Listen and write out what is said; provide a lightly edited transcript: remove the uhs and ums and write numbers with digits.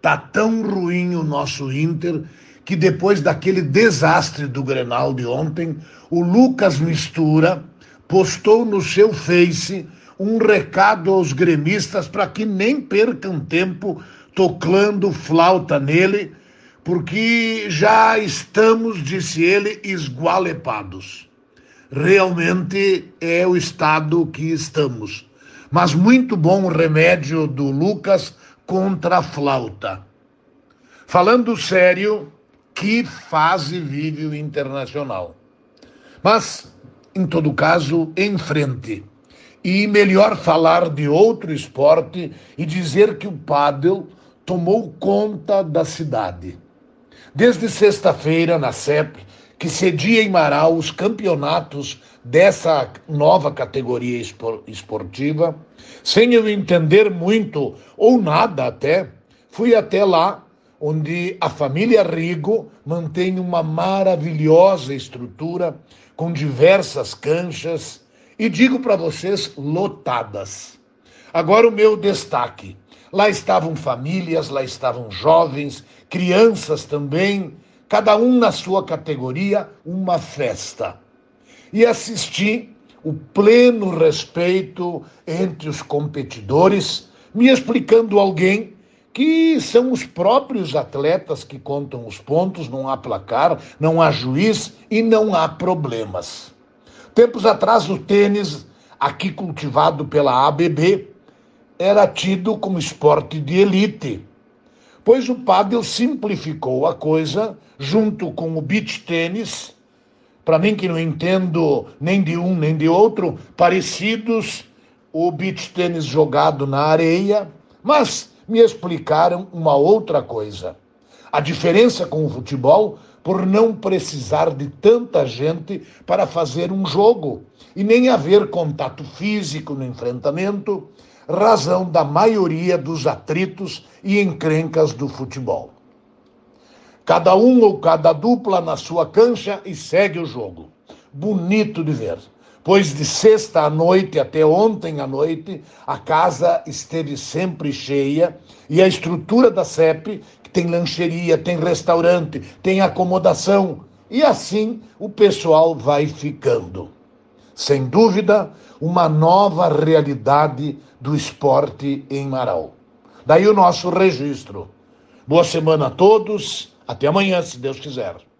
Tá tão ruim o nosso Inter que depois daquele desastre do Grenal de ontem, o Lucas Mistura postou no seu Face um recado aos gremistas para que nem percam tempo tocando flauta nele, porque já estamos, disse ele, esgualepados. Realmente é o estado que estamos. Mas muito bom o remédio do Lucas contra a flauta. Falando sério, que fase vive o Internacional. Mas, em todo caso, em frente. E melhor falar de outro esporte e dizer que o pádel tomou conta da cidade. Desde sexta-feira, na CEP, que cedia em Marau os campeonatos dessa nova categoria esportiva, sem eu entender muito, ou nada até, fui até lá, onde a família Rigo mantém uma maravilhosa estrutura, com diversas canchas, e digo para vocês, lotadas. Agora o meu destaque. Lá estavam famílias, lá estavam jovens, crianças também, cada um na sua categoria, uma festa. E assisti o pleno respeito entre os competidores, me explicando alguém que são os próprios atletas que contam os pontos, não há placar, não há juiz e não há problemas. Tempos atrás, o tênis, aqui cultivado pela ABB, era tido como esporte de elite, pois o pádel simplificou a coisa, junto com o beach tênis, para mim que não entendo nem de um nem de outro, parecidos, o beach tênis jogado na areia, mas me explicaram uma outra coisa. A diferença com o futebol, por não precisar de tanta gente para fazer um jogo e nem haver contato físico no enfrentamento, razão da maioria dos atritos e encrencas do futebol. Cada um ou cada dupla na sua cancha e segue o jogo. Bonito de ver, pois de sexta à noite até ontem à noite, a casa esteve sempre cheia e a estrutura da CEP, que tem lancheria, tem restaurante, tem acomodação, e assim o pessoal vai ficando. Sem dúvida, uma nova realidade do esporte em Marau. Daí o nosso registro. Boa semana a todos, até amanhã, se Deus quiser.